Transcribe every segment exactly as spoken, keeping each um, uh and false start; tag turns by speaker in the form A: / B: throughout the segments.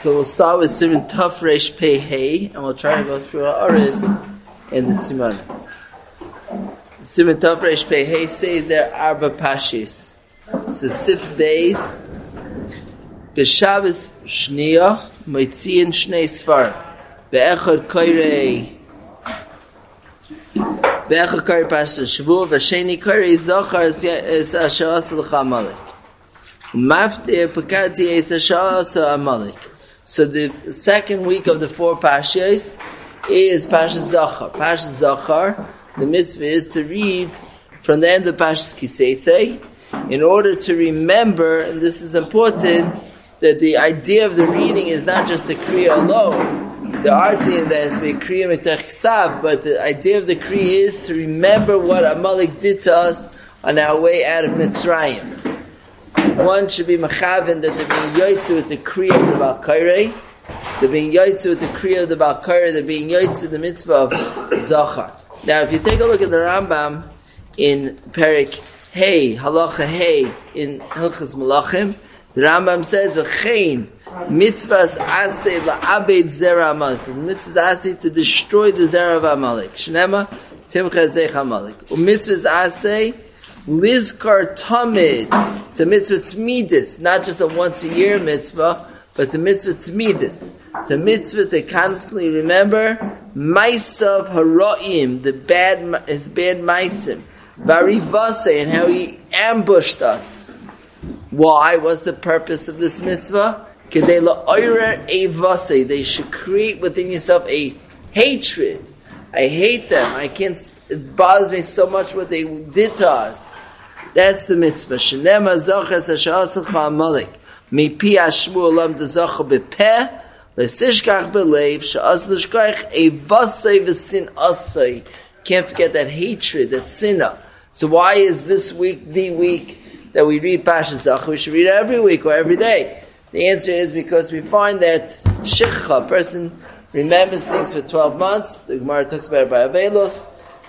A: So we'll start with Siman Taf Reish Pei Hey, and we'll try to go through our Aris in the Siman. Siman Taf Reish Pei Hey say there are Arba Pashis. So Sif Beis, B'Shabbos Shniya, Moitziin Shnei Sfar, Be'echad Koirei, Be'echad Koirei Pashas Shavuot, V'Sheni Koirei Zochar is Asha'as L'cha Amalek. Maftir Pekati is Asha'as Amalek. So the second week of the four Pashas is Pashas Zachar. Pashas Zachar, the mitzvah is to read from the end of Pashas Kiseitei in order to remember, and this is important, that the idea of the reading is not just the Kriya alone. The idea that it's a Kriya Mitach Ksav, but the idea of the Kriya is to remember what Amalek did to us on our way out of Mitzrayim. One should be mechaven that they're being yoytzu with the kriya of the Baal Kairei, they're being yoytzu with the kriya of the Baal Kairei, they're being yoytzu the mitzvah of Zachar. Now, if you take a look at the Rambam in Perik Hey, Halacha Hey, in Hilchas Malachim, the Rambam says, "V'chein mitzvahs aseh la'abed zera Amalek." The mitzvahs aseh to destroy the zera of Amalek. Shnema timcha zeich Amalek. U'mitzvahs aseh Lizkar Tamid, it's a mitzvah Tmidis, not just a once a year mitzvah, but it's a mitzvah Tmidis. It's a mitzvah to constantly remember Maisav Hara'im, the bad, his bad Maisim, Barivase, and how he ambushed us. Why? What's the purpose of this mitzvah? Kedei la'oirer evase, they should create within yourself a hatred. I hate them. I can't. It bothers me so much what they did to us. That's the mitzvah. Shenema zachas hasha'asalcha Amalek mipi hashmu olam dezacha bepeh lesishkach belev she'az l'shkach evasei v'sin asei. Can't forget that hatred, that sinah. So why is this week the week that we read Pashas Zachar? We should read it every week or every day. The answer is because we find that shikha, a person remembers things for twelve months. The Gemara talks about it by Avelos.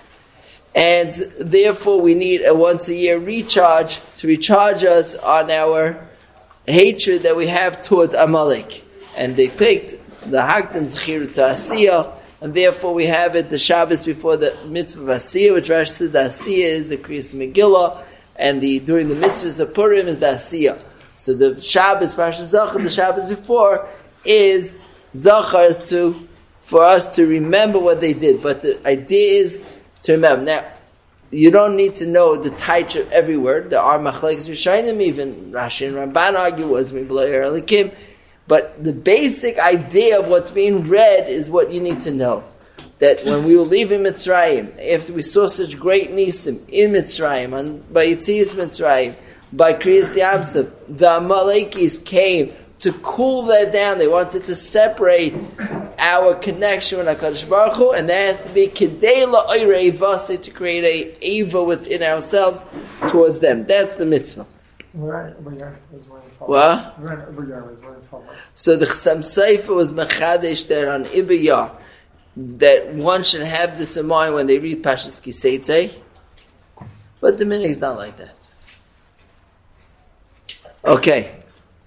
A: And therefore we need a once a year recharge to recharge us on our hatred that we have towards Amalek. And they picked the Hakdam Zechiru to Asiyah, and therefore we have it the Shabbos before the mitzvah of Asiyah, which Rashi says the Asiyah is the Kriyas Megillah, and the during the mitzvahs of Purim is the Asiyah. So the Shabbos, Parashat Zachar, the Shabbos before is Zachar, is to for us to remember what they did. But the idea is to remember. Now, you don't need to know the taich of every word. There are machlekes rishonim, even Rashi and Ramban argue was miblayer elikim. But the basic idea of what's being read is what you need to know. That when we were leaving Mitzrayim, after we saw such great nisim in Mitzrayim, on, by Yetzias Mitzrayim, by Kriyas Yamsuf, the Amalekis came to cool that down. They wanted to separate our connection with HaKadosh Baruch Hu, and there has to be Kedei la'oirei vase, to create a eva within ourselves towards them. That's the mitzvah. What? So the Chassam Sofer was mechadesh there on Ibiyah, that one should have this in mind when they read Pashas Kiseitei, but the minhag is not like that. Okay.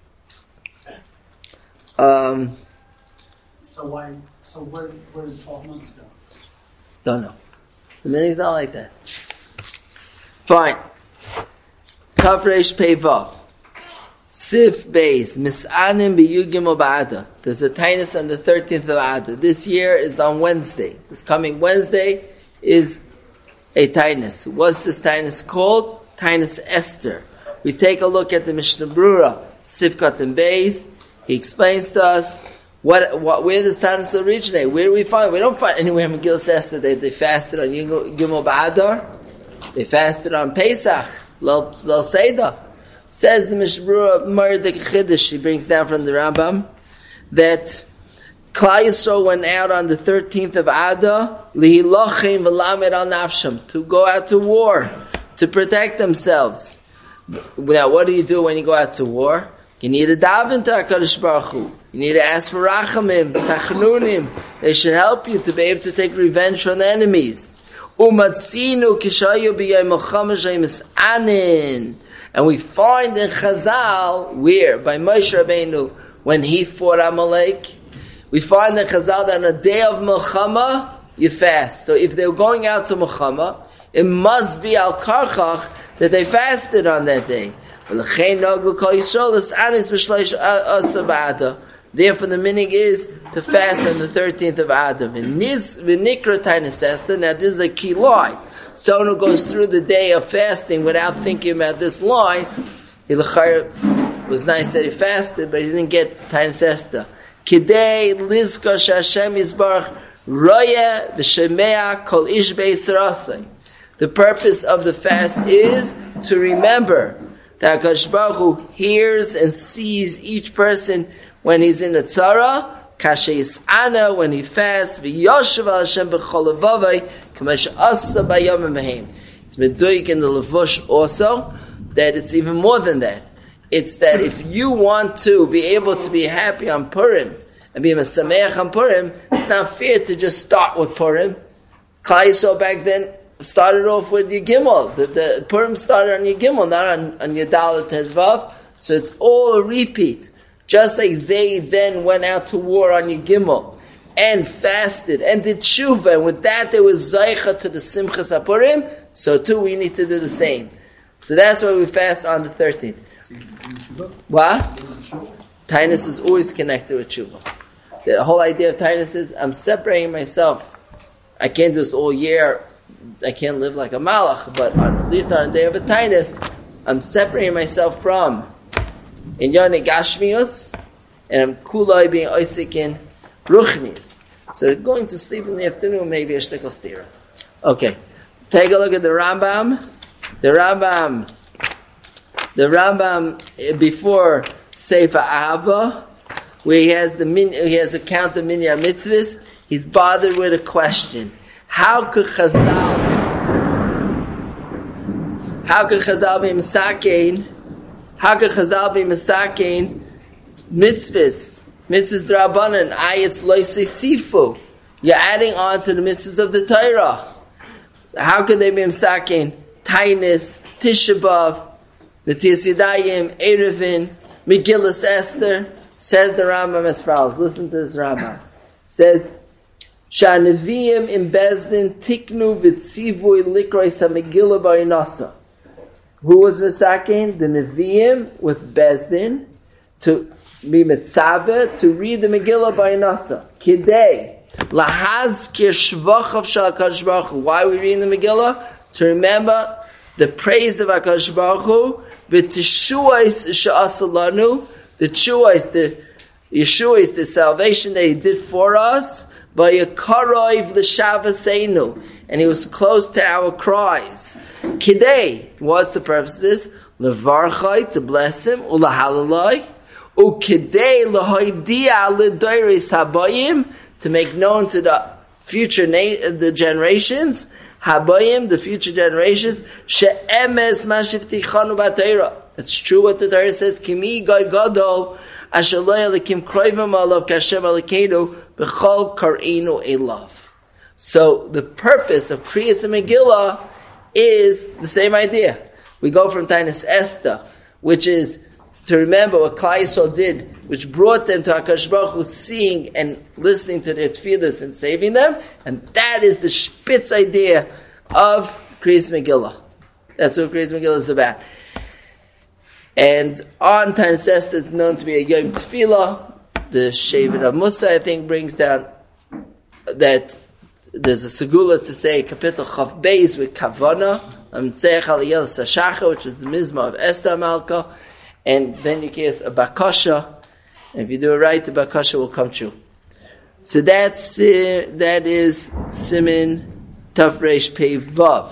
A: Um,
B: so why? So where? Where did twelve months go?
A: Don't know. The minhag is not like that. Fine. Kav Reish Pei Vav. Sif Beis Misanim b'Yugim Ba'ada. There's a tainus on the thirteenth of Adar. This year is on Wednesday. This coming Wednesday is a tainus. What's this tainus called? Tainus Esther. We take a look at the Mishnah Brura, Sifkat and Beis. He explains to us what, what where does tainus originate. Where do we find? We don't find anywhere in Megillas Esther that they fasted on Yugim Ba'adar. They fasted on Pesach. Lel Seder. Says the Mishnah Brura Mardek Chiddush, he brings down from the Rambam, that Klal Yisrael went out on the thirteenth of Adar, lihilochem v'lamed al nafsham, to go out to war, to protect themselves. Now, what do you do when you go out to war? You need to daven to HaKadosh Baruch Hu. You need to ask for rachamim, tachnunim. They should help you to be able to take revenge from the enemies. Umatzinu kishayu b'yayim al-chamash misanin. And we find in Chazal, where by Moshe Rabbeinu, when he fought Amalek. We find that Chazal that on a day of Milchama, you fast. So if they're going out to Milchama, it must be al karchach that they fasted on that day. Therefore, the meaning is to fast on the thirteenth of Adar. Now, this is a key line. Someone who goes through the day of fasting without thinking about this line, it was nice that he fasted, but he didn't get Tainis Esther. Kidei lizkar she'Hashem yisbarach roya v'shemea kol ish beis rasai. The purpose of the fast is to remember that HaKadosh Baruch Hu hears and sees each person when he's in a tzara, kasheis ana, when he fasts, v'yoshev al Hashem b'chol levavai, k'mash asa b'yom ha'mehem. It's meduik in the Levush also, that it's even more than that. It's that if you want to be able to be happy on Purim, and be mesameach on Purim, it's not fair to just start with Purim. Klal Yisrael back then started off with your Gimel. The, the Purim started on your Gimel, not on, on your Dalet Tezvav. So it's all a repeat. Just like they then went out to war on your Gimel and fasted and did Tshuva, and with that they were Zaycha to the Simchas HaPurim, so too we need to do the same. So that's why we fast on the thirteenth. What? Tainus is always connected with Tshuva. The whole idea of Tainus is, I'm separating myself. I can't do this all year. I can't live like a malach, but on, at least on the day of a Tainus, I'm separating myself from in Yonei Gashmius, and I'm kulai being oisik in Ruchnis. So going to sleep in the afternoon may be a shtickle stira. Okay. Take a look at the Rambam. The Rambam, the Rambam before Sefer Ahava, where he has the min, he has a count of Minyan Mitzvahs, he's bothered with a question. How could Chazal, how could Chazal be Misakein, how could Chazal be Misakein mitzvahs, mitzvahs d'Rabbanan, ayats loisei sifu. You're adding on to the mitzvahs of the Torah. How could they be Misakein? Tainis, Tisha B'Av, Netias Yadayim, Erevin, Megillas Esther. Says the Rambam as follows. Listen to this Rambam. Says, Sha'neviim in Bezdin tiknu v'tzivui likrois ha-Megillah ba'inasa. Who was Misakein? The Neviim with Bezdin to be Mitzaveh, to read the Megillah ba'inasa. Kidei, lahazkir shvachav shal HaKadosh Baruch Hu. Why are we reading the Megillah? To remember the praise of HaKadosh Baruch Hu, v'tishuais sha'asalanu, the tshuais, the Yeshua, the salvation that He did for us, by Yakarov l'Shavasenu, and He was close to our cries. Kidei, what's the purpose of this? Levarchai, to bless Him, ulahalalai, ukidei lahoidia l'doiris habayim, to make known to the future na- the generations, habayim, the future generations, she'emes mashivtichanu b'Torah. It's true what the Torah says, Kimi Gai Gadol, Asher Lo Elikim Kroivim Alav Kashem Elokeinu, B'chol Kar'inu Elav. So the purpose of Kriyas and Megillah is the same idea. We go from Tainis Esther, which is to remember what Klal Yisrael did, which brought them to HaKadosh Baruch Hu, seeing and listening to their tefillas and saving them, and that is the spitz idea of Kriyas Megillah. That's what Kriyas Megillah is about. And on Tainis Esther is known to be a Yom Tefillah. The Shevet of Musa, I think, brings down that there's a segula to say Kapitel Chav Beis with Kavana, Amtzeach Aliyel Sashacha, which is the Mizmah of Esther Malka, and then you get a Bakasha, and if you do it right, the Bakasha will come true. So that's uh, that is Simin Tav Reish Pei Vav,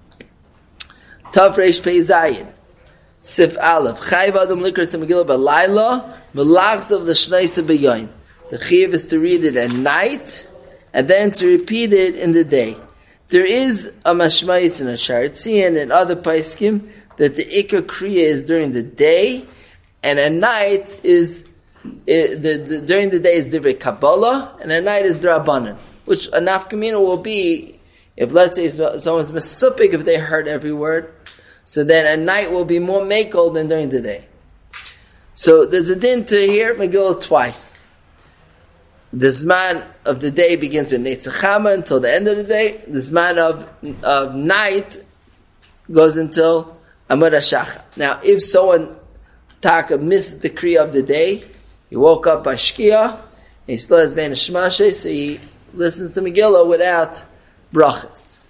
A: Tav Reish Pei Zayin. Sif Aleph. Chayv Adam Likras and Megillah B'Layla, Melachs of the Shneisa B'Yoyim. The Chayv is to read it at night, and then to repeat it in the day. There is a Mashmais and a Sharetzian and other Paiskim that the Ikar Kriya is during the day, and at night is, uh, the, the, during the day is Divrei Kabbalah, and at night is D'Rabbanan. Which a nafkamina will be, if let's say someone's Mesupik, if they heard every word, so then at night will be more makel than during the day. So there's a din to hear Megillah twice. The Zman of the day begins with Netzachama until the end of the day. The Zman of, of night goes until Amud HaShachar. Now, if someone taka missed the Kriya of the day, he woke up by Shkia, and he still has Bein Hashmashe, so he listens to Megillah without brachas.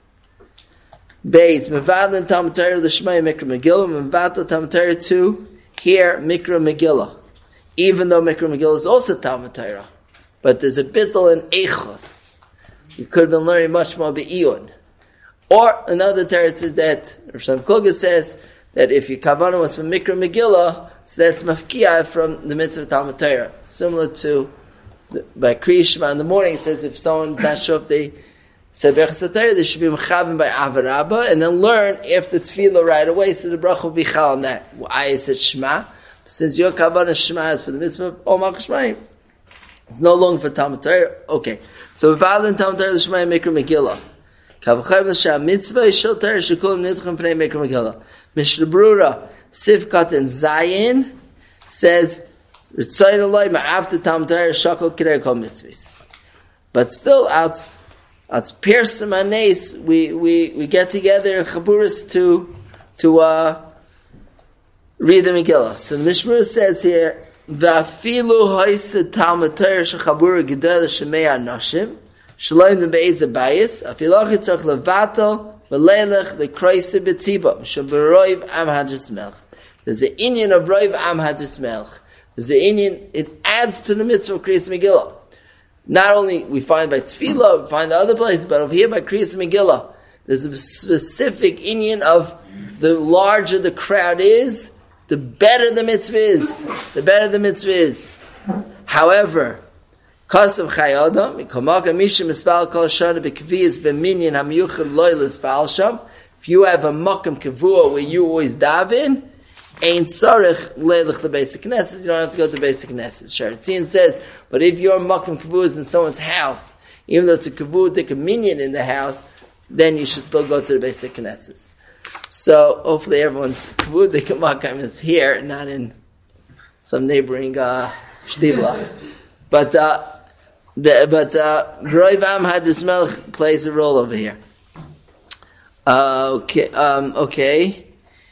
A: Beis, Mevadlin Talmud Torah L'Shmai Mikra Megillah, Mevadlin Talmud Torah to hear Mikra Megillah. Even though Mikra Megillah is also Talmud Torah. But there's a bittul in Eichos. You could have been learning much more Be'iyun. Or another Torah says that, Rav Shalom Kluger says, that if your kavanah was from Mikra Megillah, so that's mafkiah from the mitzvah of Talmud Torah. Similar to, the, by Kriya Shema in the morning, it says if someone's not sure if they said Berachas Torah, they should be mechavim by Avarabba, and then learn after Tefillah right away, so the bracha will be chal on that. I said Shema. Since your kavanah Shema is for the mitzvah of Omach Shemaim, it's no longer for Talmud Torah. Okay. So V'al in Talmud Torah L'Shmai Mikra Megillah. Kavachayv L'Shah Mitzvah Yishol Torah Shekulim Nidchim Pnei Mikra Megillah. Mishnah Berurah Sivkat and Zayin says Ritzayin Eloi Ma'after Talmud Torah Shakol Kirei Kol Mitzvahs. But still, out out Pirsim Anes, we we we get together in Chaburis to to uh, read the Megillah. So the Mishnah says here. V'afilu ha'ised Talmud Torah shechabura gedol l'shemei anashim shloim them be'ez bayis afilu chitzach levatel v'leilech lekroise b'tziba shabaroiv am hadris melch. There's an Indian of roiv am hadris melch. There's an Indian. It adds to the mitzvah of Kriyas Megillah. Not only we find by Tefillah, we find the other places, but over here by Kriyas Megillah, there's a specific Indian of the larger the crowd is, the better the mitzvah is. The better the mitzvah is. However, Kasav Chayadam, Mikamaka Mishim Espal Kol Shana B'Kviz B'Minyan HaMiyuchad Loi L'Espal Sham. If you have a Makam Kavua where you always daven, Ein Tzarech Leilach the basic Knesset. You don't have to go to the basic Knesset. Sharatzin says, but if your Makam Kavua is in someone's house, even though it's a Kavua Dik a Minyan in the house, then you should still go to the basic Knesset. So hopefully everyone's Kavua Dik a Makam is here, not in some neighboring uh, Shtiblach. But uh, the, but uh, Roiv Am Hadis Melech plays a role over here. Uh, okay, um, okay.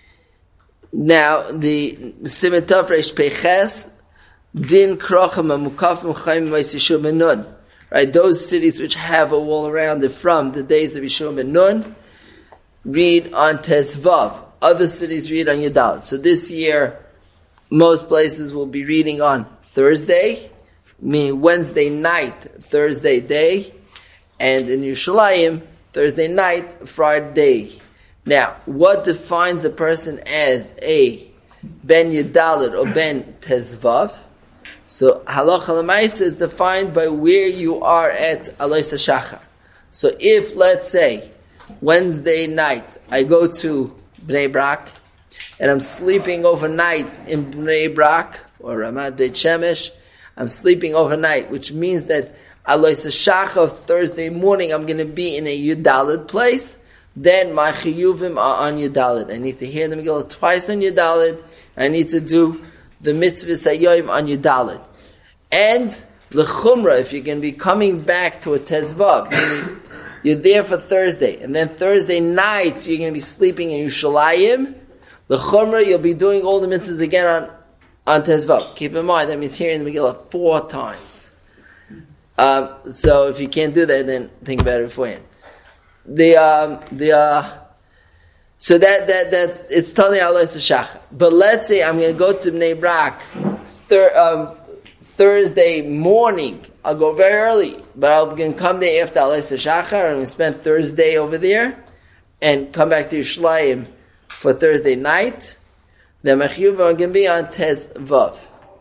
A: Now the Siman Tov Reish Peches Din Krochem Amukafim Chaim Ma'is Yeshua ben Nun. Right, those cities which have a wall around it from the days of Yeshua ben Nun read on Tesvav. Other cities read on Yudal. So this year, most places will be reading on Thursday, meaning Wednesday night, Thursday day, and in Yerushalayim, Thursday night, Friday. Now, what defines a person as a Ben Yudalid or Ben Tezvav? So, Halacha L'maisa is defined by where you are at Alois HaShachar. So, if, let's say, Wednesday night, I go to Bnei Brak, and I'm sleeping overnight in Bnei Brak, or Ramat Beit Shemesh, I'm sleeping overnight, which means that Alois HaShachar, Thursday morning, I'm going to be in a Yudalid place, then my chiyuvim are on Yudalid. I need to hear the Megillah twice on Yudalid. I need to do the mitzvahs hayoyim on Yudalid. And l'chumra, if you're going to be coming back to a tezvav, meaning you're there for Thursday, and then Thursday night you're going to be sleeping in Yerushalayim, l'chumra, you'll be doing all the mitzvahs again on, on tezvav. Keep in mind, that means hearing the Megillah four times. Um, so if you can't do that, then think about it beforehand. The um the uh so that that that it's Tani Alois HaShachar. But let's say I'm going to go to Bnei Brak thir, um, Thursday morning. I'll go very early, but I'm going to come there after Alois HaShachar. I'm going to spend Thursday over there and come back to Yerushalayim for Thursday night. Then my chiyuv are going to be on Tez Vav.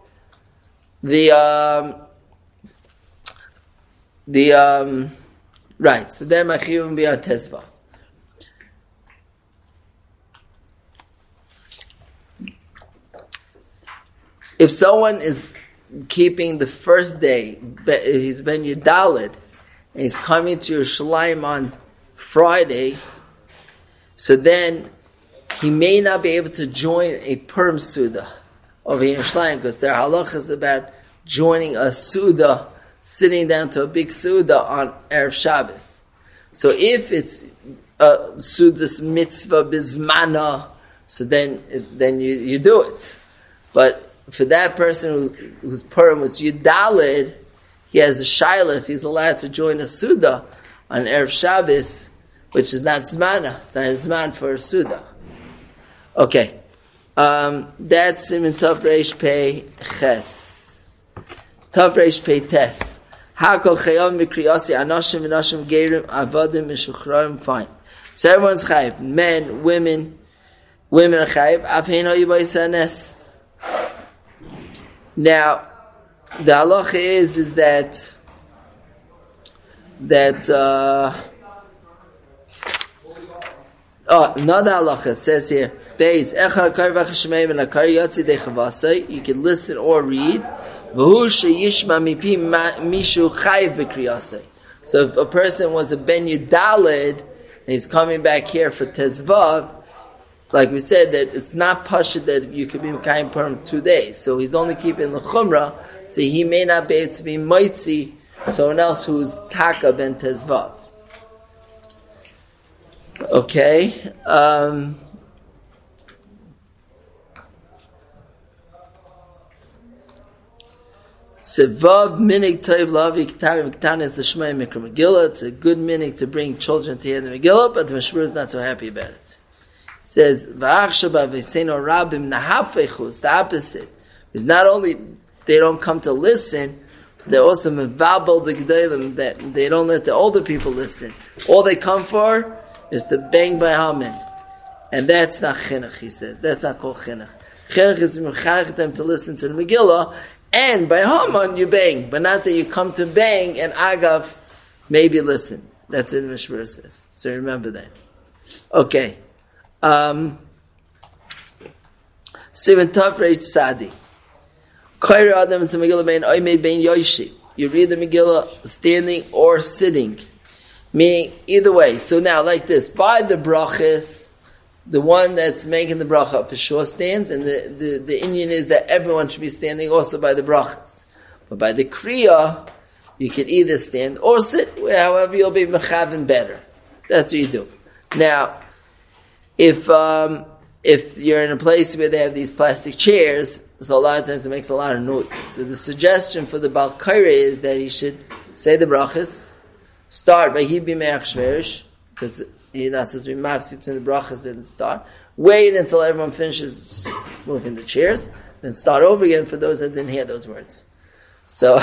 A: The um the um. Right, so then my chiyuv will be on Tezvah. If someone is keeping the first day, he's ben Yudalid, and he's coming to Yerushalayim on Friday, so then he may not be able to join a Purim Suda over here in Shlein, because there are halachas about joining a Suda, sitting down to a big Suda on Erev Shabbos. So if it's a Suda's mitzvah bizmana, so then then you, you do it. But for that person who, whose Purim was Yudalid, he has a shaila if he's allowed to join a Suda on Erev Shabbos, which is not Zmana. It's not a Zman for a Suda. Okay. Um, that's Siman Tov Reish Pei Ches. Tov Reish Pei Tes. Hakol Chayom Mikriyasi Anoshim V'Noshim Geirim Avadim Mishuchroim. Fine. So everyone's chayiv. Men, women, women are chayiv. Afheino Yibayis Nes. Now, the halacha is, is that, that, uh, oh, another halacha says here, Beis, Echar Kar V'Chashmeim and Akar Yotzi Dechavasai, you can listen or read, V'hu Sheyishma Mipi Mishu Chayiv B'Kriyasai. So if a person was a Ben Yudalid, and he's coming back here for Tezvav, like we said, that it's not pashut that you could be Mekayim Purim two days. So he's only keeping the Chumrah, so he may not be able to be Moitzi, someone else who's Taka Ben Tezvav. Okay. Um, Sevav minig toiv lavi k'tar v'k'tan is the Shmei Mikra Megillah. It's a good minig to bring children to hear the Megillah, but the Mishmur is not so happy about it. Says v'achshaba v'seino rabim nahafechu. It's the opposite. It's not only they don't come to listen, they're also mevabel the gedolim, that they don't let the older people listen. All they come for is to bang by Haman, and that's not chinuch. He says that's not called chinuch. Chinuch is mechanech them to listen to the Megillah, and by Haman you bang, but not that you come to bang and agav maybe listen. That's what the Mishmur says. So remember that. Okay. Um, Sivan Tov Reish Sadi. Koyre Adam is the Megillah bein Oymei bein Yoshi. You read the Megillah standing or sitting, meaning either way. So now, like this, by the brachas, the one that's making the bracha for sure stands, and the, the, the Indian is that everyone should be standing also by the brachas. But by the kriya, you can either stand or sit, however you'll be mechaven better. That's what you do. Now, If um, if you're in a place where they have these plastic chairs, so a lot of times it makes a lot of noise. So the suggestion for the Baal Kaira is that he should say the brachas, start by Hibi Me'ach Shverish, because he's not supposed to be mafs between the brachas and start. Wait until everyone finishes moving the chairs, then start over again for those that didn't hear those words. So,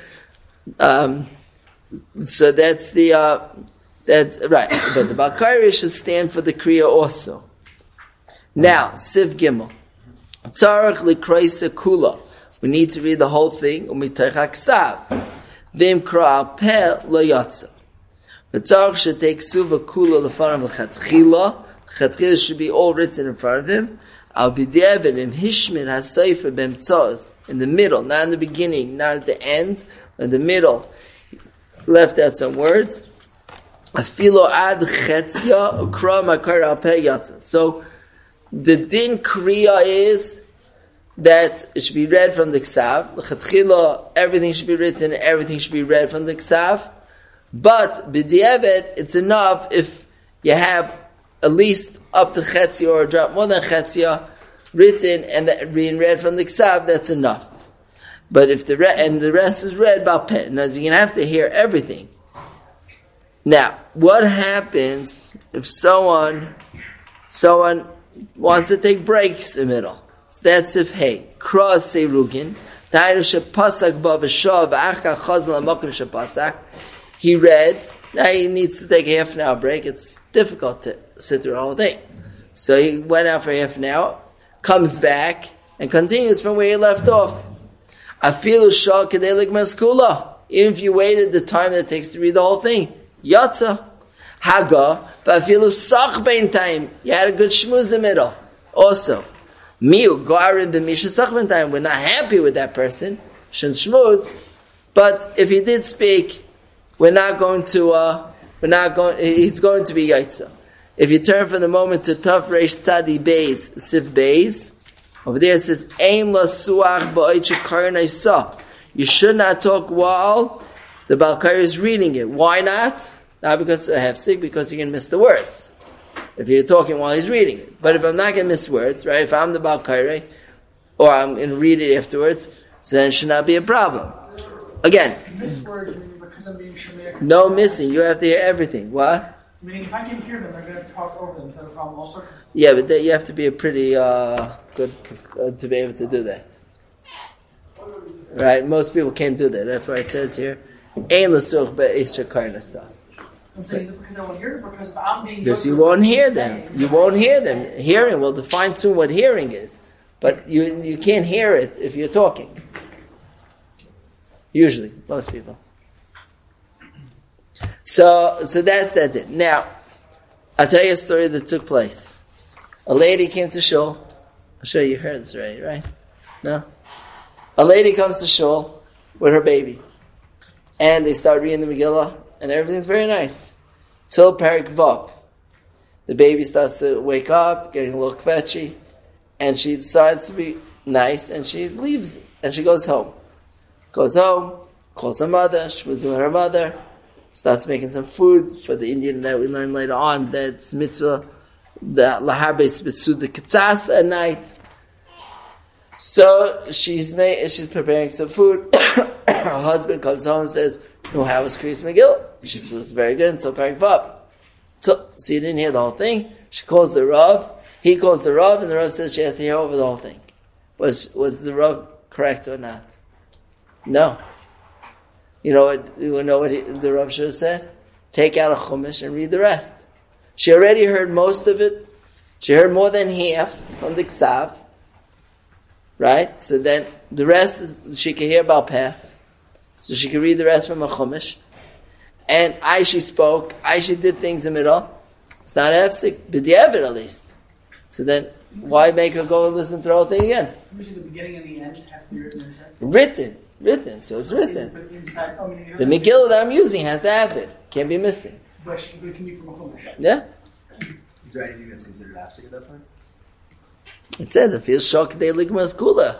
A: um, so that's the. Uh, That's right, but the Baal Kaira should stand for the Kriya also. Now, Siv Gimel. Tzarech Likroisa Kula. We need to read the whole thing. Umitach Aksav. Vim Kra Al Peh Lo Yatsa. But Tzarech should take Suva Kula Lefarim L'Chatchila. L'Chatchila should be all written in front of him. Al B'Diavad Im Hishmin HaSeifer B'Mtzoz. In the middle, not in the beginning, not at the end, but in the middle. Left out some words. Afilo ad chetzia ukra makar al peh yatsa. So the din kriya is that it should be read from the ksav. L'chatchila, everything should be written, everything should be read from the ksav. But b'di'evet, it's enough if you have at least up to chetzia or a drop more than chetzia written and being read from the ksav. That's enough. But if the re- and the rest is read by peh, now you're gonna have to hear everything. Now, what happens if someone someone wants to take breaks in the middle? So that's if hey, cross seirugin, he read, now he needs to take a half an hour break. It's difficult to sit through the whole thing. So he went out for half an hour, comes back, and continues from where he left off. Even if you waited the time that it takes to read the whole thing. Yatza, Haga, but I feel a sach bein time. You had a good shmuz in the middle. Also, miu garin b'misha sach bein time. We're not happy with that person. Shen shmuz, but if he did speak, we're not going to. Uh, we're not going. He's going to be yatza. If you turn for the moment to Tov Reish Tzadi Beis Sif Beis, Over there it says, Ein la suach ba'oiche karnai sa. You should not talk while the Baal Kaira is reading it. Why not? Not because I have sick, because you can miss the words. If you're talking while he's reading it. But if I'm not going to miss words, right? If I'm the Baal Kaira, or I'm going to read it afterwards, so then it should not be a problem. Again.
B: Miss words because I'm being Shemaiah.
A: No missing. You have to hear everything. What?
B: Meaning if I can hear them, they're going to talk over them. Is that a problem also?
A: Yeah, but you have to be a pretty uh, good uh, to be able to do that. Right? Most people can't do that. That's why it says here, Ein l'such be'isha karnasa.
B: I'm saying, is it because I won't hear it, because if I'm being...
A: Because you won't hear them. You won't hear them. Hearing, we'll define soon what hearing is. But you you can't hear it if you're talking. Usually, most people. So, so that's that. Now, I'll tell you a story that took place. A lady came to shul. I'm sure you heard this already, right? No? A lady comes to shul with her baby. And they start reading the Megillah, and everything's very nice. Till Parak Vav. The baby starts to wake up, getting a little kvetchy, and she decides to be nice, and she leaves, and she goes home. Goes home, calls her mother, she was with her mother, starts making some food for the Indian that we learn later on, that's mitzvah, the lahabes besuda katsas at night. So she's made, she's preparing some food. Her husband comes home and says, "No, how was Kriyas Megillah?" She says, "It's very good until Parak Vav." So, so you didn't hear the whole thing. She calls the Rav. He calls the Rav, and the Rav says she has to hear over the whole thing. Was was the Rav correct or not? No. You know what? You know what he, the Rav should have said? Take out a chumash and read the rest. She already heard most of it. She heard more than half from the Ksav. Right? So then the rest is, she can hear about Peh. So she can read the rest from a chumash. And Aishi spoke. Aishi did things in the middle. It's not hefsek, b'diavad at least. So then, why make her go and listen to the whole thing again?
B: You see the beginning and the end have to be written.
A: Written, written. So it's written.
B: But inside, I mean,
A: The Megillah that I'm using has to have it. Can't be missing.
B: But it can be from a chumash.
A: Yeah.
C: Is there anything that's considered hefsek at that point?
A: It says if you're shocked, they ligmas kula.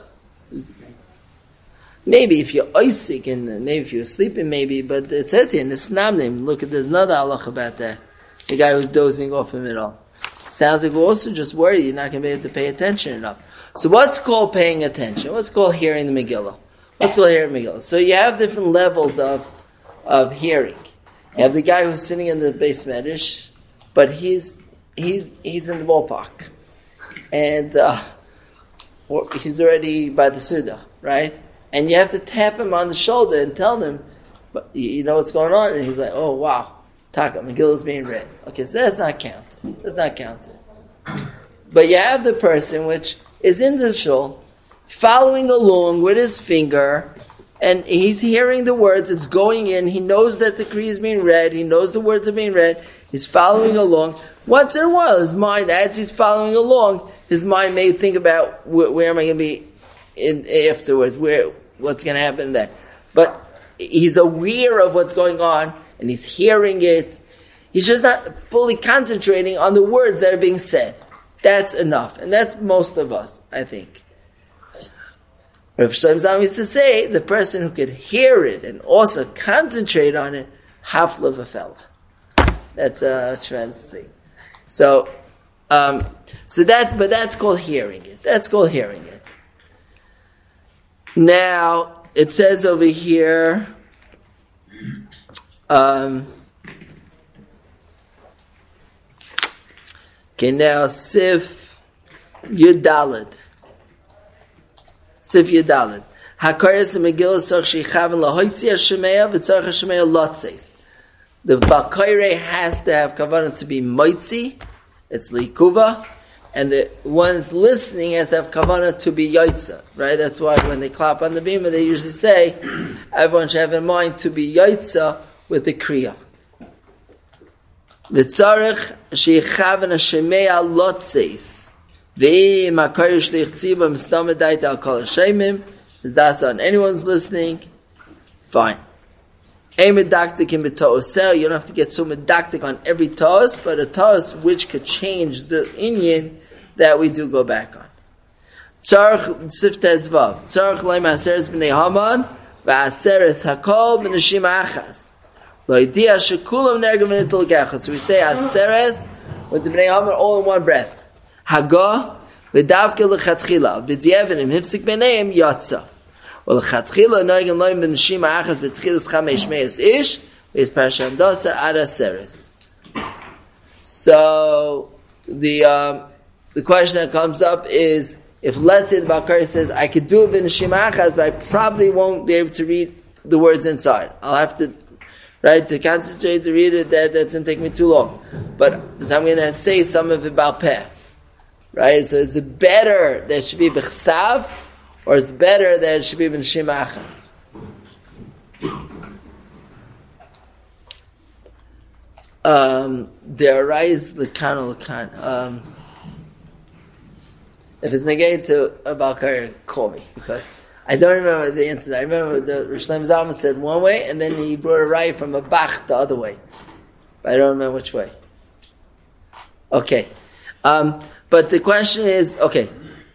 A: Maybe if you're oisik and maybe if you're sleeping, maybe. But it says here in the Snamnim. Look, there's another halach about that. The guy who's dozing off in it all. Sounds like we're also just worried you're not going to be able to pay attention enough. So what's called paying attention? What's called hearing the Megillah? What's called hearing the Megillah? So you have different levels of of hearing. You have the guy who's sitting in the base medish, but he's he's he's in the ballpark, and uh, he's already by the Suda, right? And you have to tap him on the shoulder and tell him, but you know what's going on, and he's like, "Oh wow, Taka, Megillah is being read." Okay, so that's not counted. That's not counted. But you have the person which is in the shul, following along with his finger, and he's hearing the words. It's going in. He knows that the Kriya is being read. He knows the words are being read. He's following along. Once in a while, his mind, as he's following along, his mind may think about where, where am I going to be in afterwards. Where what's going to happen there? But he's aware of what's going on, and he's hearing it. He's just not fully concentrating on the words that are being said. That's enough. And that's most of us, I think. Rav Shlomo Zalman used to say, the person who could hear it and also concentrate on it, hafla v'fella. That's a tremendous thing. So, um, so that, but that's called hearing it. That's called hearing it. Now, it says over here, um, okay, now, Sif Yudalid. Sif Yudalid. Hakaris Megillah Tzarch Shechaven Lahoitzi Hashemeya V'Tzarch Hashemeya Lotzes. The Bakayre has to have kavanah to be moitzi, it's likuva, and the one's listening has to have kavanah to be yaitza, right? That's why when they clap on the bima, they usually say, everyone should have in mind to be yaitza with the kriya. V'tzarech shechaven hashemea lotzes, ve'im hakari shlich tziba mistamedayta al kol hashemim, is that on anyone's listening? Fine. A medactic in b'ta'osel, you don't have to get so medactic on every ta'os, but a ta'os which could change the inyan that we do go back on. Tzarch Siftez Vav. Tzarch Leim Aseres B'nei Haman V'Aseres Hakol B'Neshim Achas. Lo Yidiyah Shekulam Nergim V'Nitul Gechad. So we say Aseres with the B'nei Haman all in one breath. Hagah V'Davke L'Chatchila V'Dievenim Hifsik B'neim Yatsa. Well, L'Chatchila Nergim Leim B'Neshim Achas B'Tchilas Chamesh Meis Ish is Parashat Dasa Ad Aseres. So the um, the question that comes up is, if let's say the Bakari says, I could do it in Shimachas, but I probably won't be able to read the words inside. I'll have to, right, to concentrate to read it, that, that's going to take me too long. But, so I'm going to say some of it about Peh. Right, so is it better that it should be B'chsav, or it's better that it should be in Shimachas? Um, there arise the kan or kan. Um, If it's negated to a Balkar, call me, because I don't remember the answers. I remember the Rosh Hashanah Zalman said one way, and then he brought a right from a Bach the other way. But I don't remember which way. Okay. Um, but the question is, okay.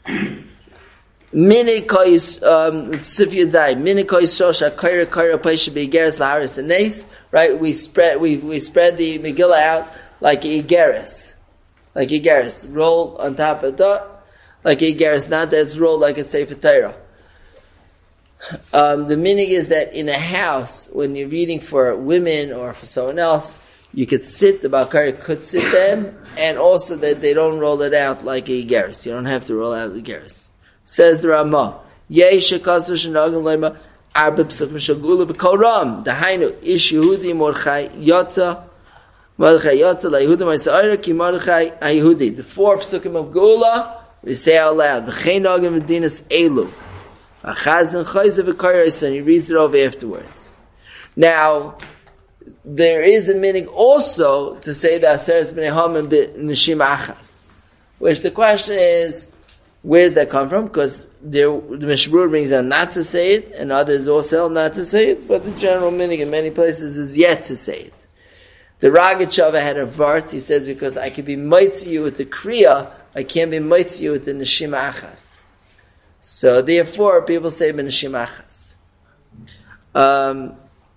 A: Mini kois, um, Sifya Zai, mini kois shosha, kaira kaira paisha begeres laharis and nes, right? We spread, we, we spread the Megillah out like a Igeris. Like a Igeris. Roll on top of the, like a Igeris, not that it's rolled like a Sefer Torah. Um, the meaning is that in a house, when you're reading for women or for someone else, you could sit, the Balkari could sit them, and also that they don't roll it out like a Igeris. You don't have to roll out the Igeris. Says the Ramah, Yei shekasu shenagin lema arba p'sach m'shagula b'kol ram. Dahainu, ish Yehudi Mordechai yotza, Mordechai yotza la Yehudim ha'isa'ira ki Mordechai ha'Yehudi. The four p'sukim of Gula, we say out loud, V'chein nagin v'dinas elu. Achazin chayze v'karayis, and he reads it over afterwards. Now, there is a meaning also to say that Aseres B'nei Haman b'neshim achas. Which the question is, where does that come from? Because there, the Mishmur brings down not to say it, and others also not to say it, but the general meaning in many places is yet to say it. The Ragachava had a vart, he says, because I can be mitzi you with the Kriya, I can't be mitzi you with the Neshim Achas. So therefore, people say Neshim Achas. Um,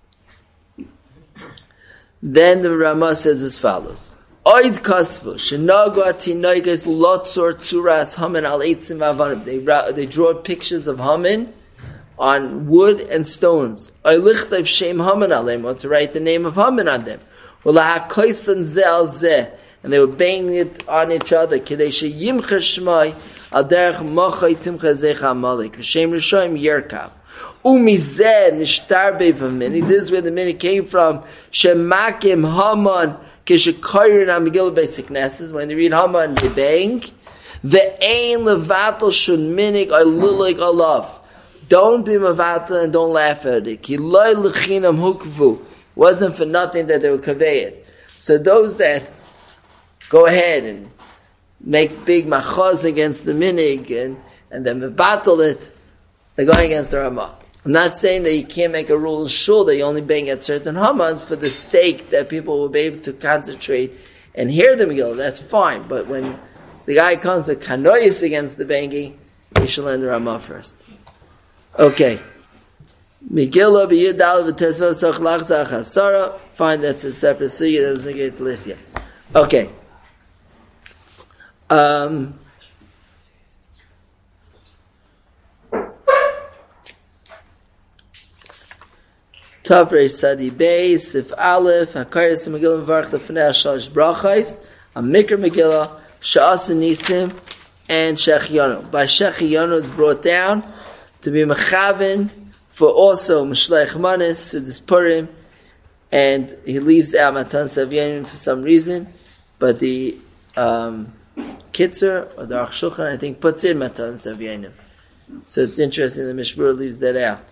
A: then the Ramah says as follows. Oid kasvu shenagu atinoiges lotzor tzuras haman al eitzim avanim. They they draw pictures of Haman on wood and stones. Oilichtayv shem Haman aleim, or to write the name of Haman on them. Ulahakoisan ze al ze, and they were banging it on each other. Kidei sheyimcha shmai al derech mochay timcha zecha malik v'shem rishoyim yerkav. Umizeh nishtar bevamini. This is where the minute came from. Shemakim Haman. When they read Haman, they bang. Ve'ein levatel shun minik alilig alav. Don't be mevatel and don't laugh at it. Ki loy lechinam hukvu. Wasn't for nothing that they would convey it. So those that go ahead and make big machaz against the minig and, and then mevatel it, they're going against the Ramah. I'm not saying that you can't make a rule in shul that you only bang at certain Hamans for the sake that people will be able to concentrate and hear the Megillah. That's fine. But when the guy comes with kanoyis against the banging, you should learn the Ramah first. Okay. Megillah b'yidal v'tesvav tzach lachzach hasara. Fine, that's a separate sugya that was negated to Lisya. Okay. Um... Tavrei Sadi Beis, Sif Aleph, Hakaris Megillah Mevarch Lefnei Shalosh Brachos, a Mikra Megillah, Sha'as Nisim, and Shechianu. By Shechianu it's brought down to be Mechaven for also Mishleich Manis to this Purim, and he leaves out Matan Savyanim for some reason, but the um, Kitzer or the Aruch Shulchan I think puts in Matan Savyanim. So it's interesting the Mishmur leaves that out.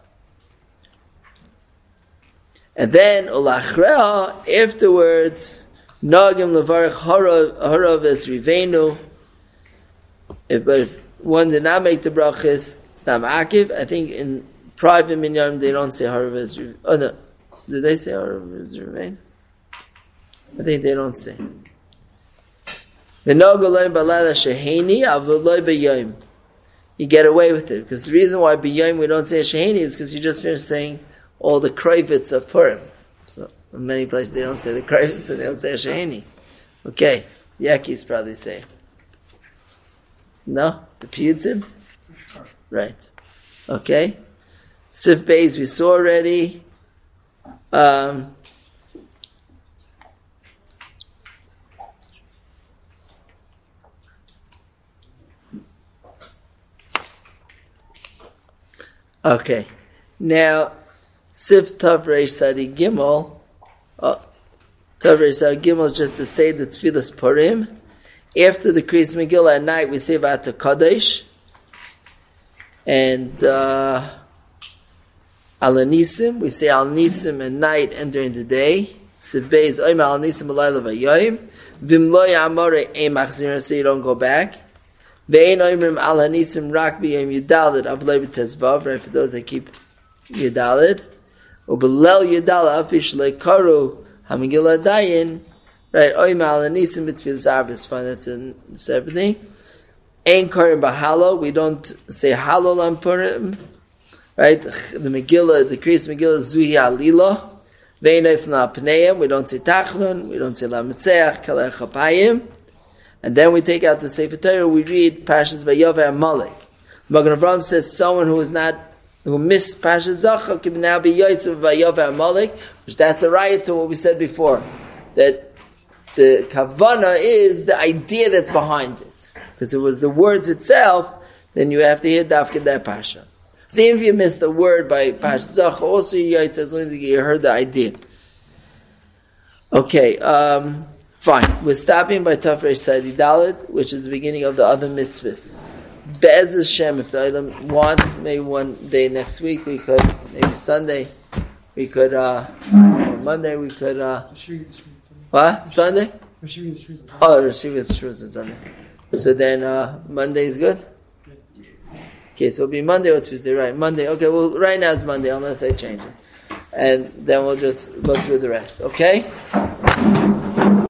A: And then, ulachrea, afterwards, nagim levarich harav es rivenu. But if one did not make the brachas, it's not akiv. I think in private minyanim they don't say harav es rivenu. Oh no, did they say harav es rivenu? I think they don't say. V'nogaloim balada sheheni avuloi b'yoyim. you get away with it. Because the reason why b'yom we don't say Sheheni is because you just finished saying all the krayvitz of Purim. So in many places they don't say the krayvitz and they don't say Sheheni. Okay, Yaki's probably saying. No? The piyutim? Right. Okay. Sif Beis we saw already. Um, okay. Now, Sif Tav Reish Sadi Gimel. Oh, Tav Reish Sadi Gimel is just to say the Tfilas Purim. After the Kriyas Megillah at night, we say Vata Kadosh. And uh, Al Nisim, we say Al Nisim at night and during the day. Sif Beis Oim Al Nisim Alayla Vayayim. Vim Lo Yamore Ein Machzirin, so you don't go back. Ve'ein Oimrim Al Nisim Rak B'Yom Yudalid Avloi B'Tezvav, right, for those that keep Yudalid. Ubelel Yudalid Afish Leikaru HaMegillah Dayin, right, Oim Al Nisim B'Tfil Zarvis, fine, that's a separate thing. Ein Karim B'Halol, we don't say Halol on Purim, right? The Megillah, the Kriyas Megillah, Zuhi Alila. Ve'ein Oifna Pneim, we don't say Tachnun, we don't say Lametzeach, Kaler Chapayim. And then we take out the Sefer Torah, we read Pashas Vayova Amalek. Magen Avraham says someone who is not, who missed Pashas Zachar can now be Yoitz Vayova Amalek, which that's a riot to what we said before. That the Kavana is the idea that's behind it. Because it was the words itself, then you have to hear Dafka that Pasha. Same if you missed the word by Pashas Zachar, also Yoitz, as long as you heard the idea. Okay, um... fine. We're stopping by Tafresh Sadi Dalet, which is the beginning of the other mitzvahs. Be'ez Hashem, if the Olam wants, maybe one day next week, we could, maybe Sunday, we could, uh, or Monday, we could, uh, what? Sunday? Oh, Rashiv is Shuz on Sunday. So then, uh, Monday is good? Okay, so it'll be Monday or Tuesday, right? Monday, okay, well, right now it's Monday, unless I change it. And then we'll just go through the rest, okay?